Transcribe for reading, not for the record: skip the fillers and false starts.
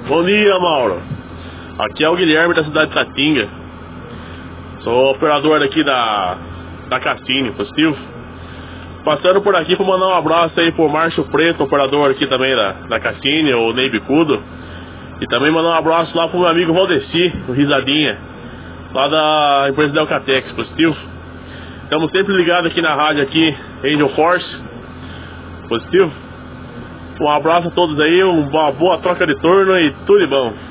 Bom dia, Mauro. Aqui é o Guilherme da cidade de Tatinga. Sou operador aqui da Cassini, positivo. Passando por aqui para mandar um abraço aí pro Márcio Preto, operador aqui também da Cassini, o Ney Bicudo. E também mandar um abraço lá pro meu amigo Valdeci, o Risadinha, lá da empresa Delcatex, positivo. Estamos sempre ligados aqui na rádio aqui, Angel Force, positivo. Um abraço a todos aí, uma boa troca de turno e tudo de bom.